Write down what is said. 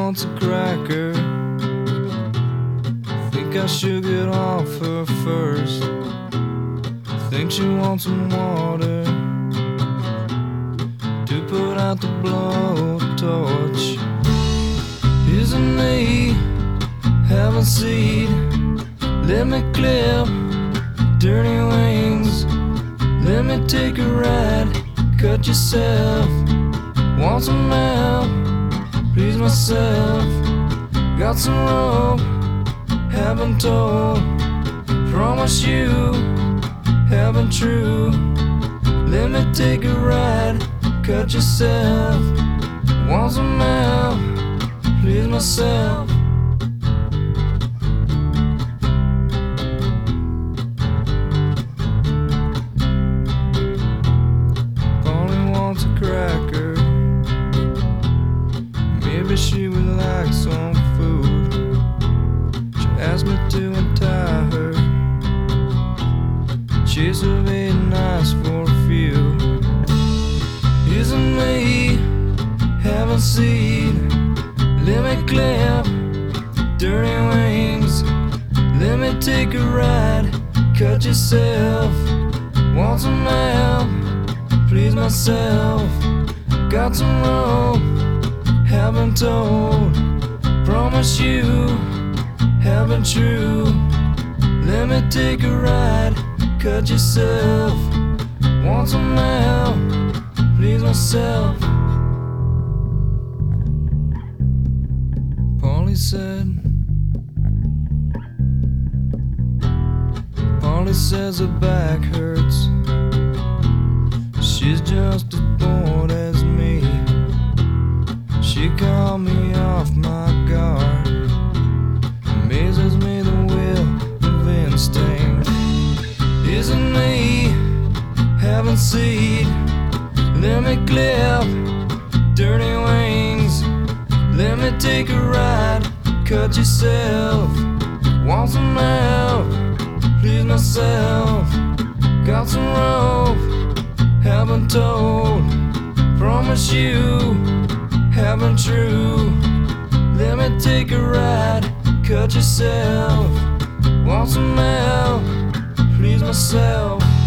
wants a cracker. Think I should get off her first. Think she wants some water to put out the blowtorch. Isn't me having seed? Let me clip dirty wings. Let me take a ride. Cut yourself. Want some help? Please myself. Got some rope. Haven't told. Promise you. Haven't true. Let me take a ride. Cut yourself. Want some help? Please myself. Polly wants a cracker. Maybe she would like some food. She asked me to untie her. Chase of 8 nights for a few. Isn't me having seed? Let me clip dirty wings. Let me take a ride. Cut yourself. Want some help? Please myself. Got some rope. Haven't told. Promise you. Haven't true. Let me take a ride. Cut yourself. Want some help? Please myself. Polly said. Polly says her back hurts. She's just as bored as me. She called me off my guard. Amazes me the will of instinct. Isn't me having seed? Let me clip dirty wings. Let me take a ride. Cut yourself. Want some help? Please myself. Got some rope. Haven't told. Promise you. Haven't true. Let me take a ride. Cut yourself. Want some help? Please myself.